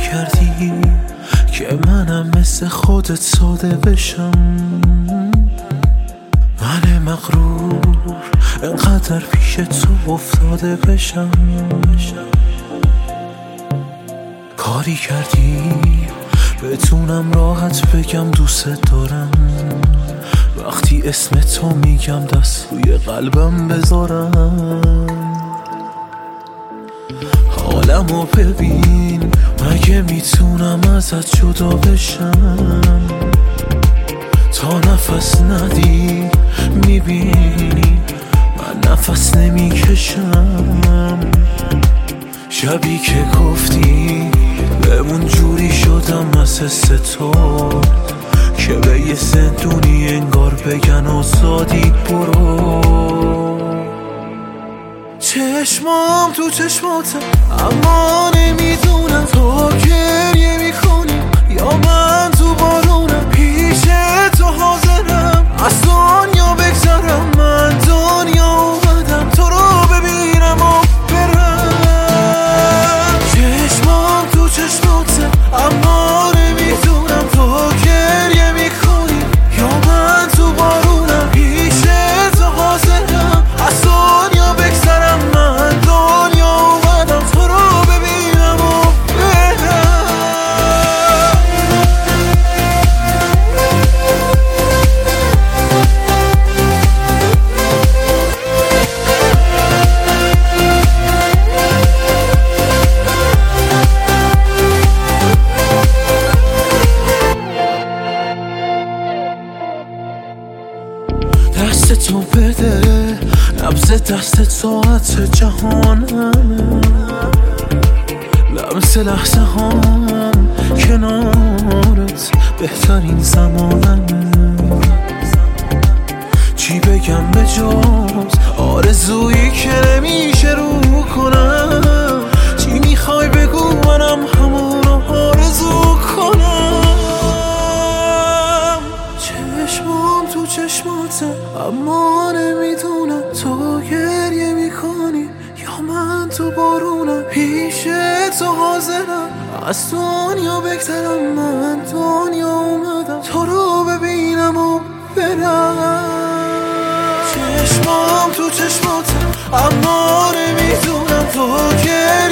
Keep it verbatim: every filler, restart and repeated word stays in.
کردی که منم مثل خودت ساده بشم. من مغرور انقدر پیش تو افتاده بشم. کاری کردی بتونم راحت بگم دوست دارم. وقتی اسم تو میگم دست روی قلبم بذارم. حالمو ببین، مگه میتونم ازت جدا بشم؟ تا نفس ندی میبینی من نفس نمیکشم. شبی که گفتی بمون جوری شدم از حس تو که به یه زندونی انگار بگن آزادی برو. چشمام تو چشماتم اما نمیدونم تو گریه میکنی یا من تو بارونم. پیش تو حاضرم از دنیا بگذرم. من دنیا اومدم تو رو ببینم و برم. چشمام تو چشماتم اما نمیدونم تو گریه میکنی یا من تو بارونم. پیش تو حاضرم از دنیا بگذرم. من دنیا اومدم تو رو ببینم و برم. دست تو بده، نبض دست ساعت جهانم. لمس لحظه هم کنارت بهترین زمانم. چی بگم به جز آرزویی که نمیشه رو کنم؟ چی میخوای بگو منم همونو آرزو کنم؟ چشمام تو چشماتم اما نمیدونم تو گریه میکنی یا من تو بارونم. پیش تو حاضرم از دنیا بگذرم. من دنیا اومدم تو رو ببینم و برم. چشمام تو چشماتم اما نمیدونم تو گریه